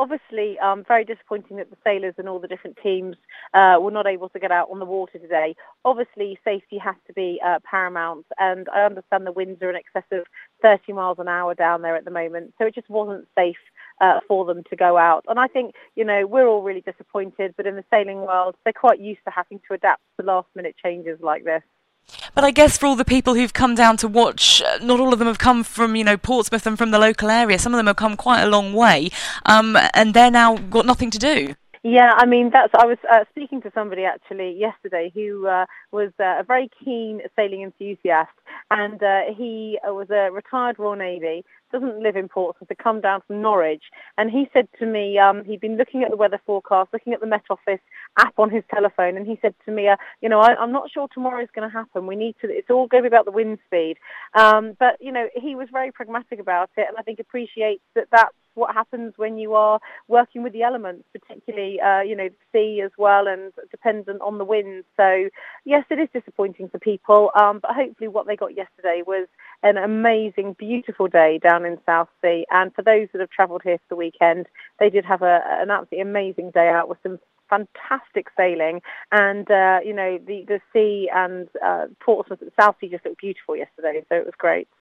obviously, very disappointing that the sailors and all the different teams were not able to get out on the water today. Obviously, safety has to be paramount, and I understand the winds are in excess of 30 miles an hour down there at the moment, so it just wasn't safe for them to go out. And I think, we're all really disappointed, but in the sailing world, they're quite used to having to adapt to last-minute changes like this. But I guess for all the people who've come down to watch, not all of them have come from, Portsmouth and from the local area. Some of them have come quite a long way, and they're now got nothing to do. Yeah, I mean, I was speaking to somebody actually yesterday who was a very keen sailing enthusiast, and he was a retired Royal Navy, doesn't live in Portsmouth, had come down from Norwich, and he said to me, he'd been looking at the weather forecast, looking at the Met Office app on his telephone, and he said to me, I'm not sure tomorrow's going to happen. It's all going to be about the wind speed. But, he was very pragmatic about it, and I think appreciates that that's what happens when you are working with the elements, particularly, the sea as well, and dependent on the wind. So, yes, it is disappointing for people, but hopefully what they got yesterday was an amazing, beautiful day down in South Sea. And for those that have travelled here for the weekend, they did have an absolutely amazing day out with some fantastic sailing, and the sea and Portsmouth, South Sea just looked beautiful yesterday, so it was great.